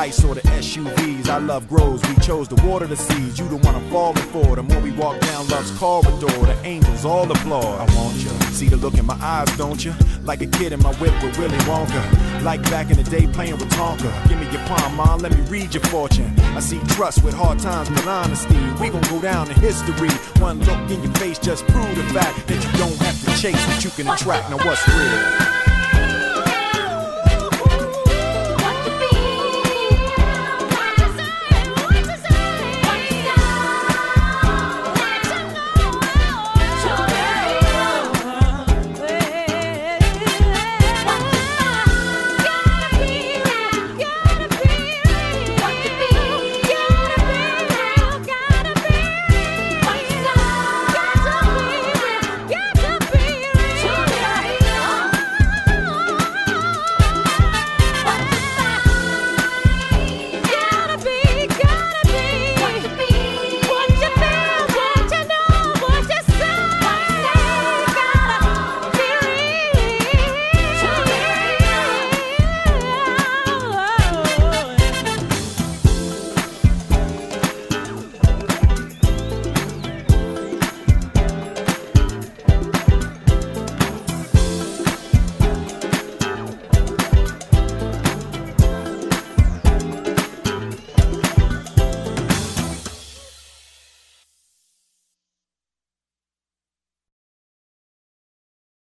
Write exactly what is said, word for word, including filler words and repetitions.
ice or the S U Vs. Our love grows, we chose to water the seeds. You the one I'm falling for. The more we walk down love's corridor, the angels all applaud. I want you. See the look in my eyes, don't you? Like a kid in my whip with Willy Wonka. Like back in the day playing with Tonka. Give me your palm, mom, let me read your fortune. I see trust with hard times but honesty. We gon' go down in history. One look in your face just prove the fact that you don't have to chase what you can attract. Now what's real?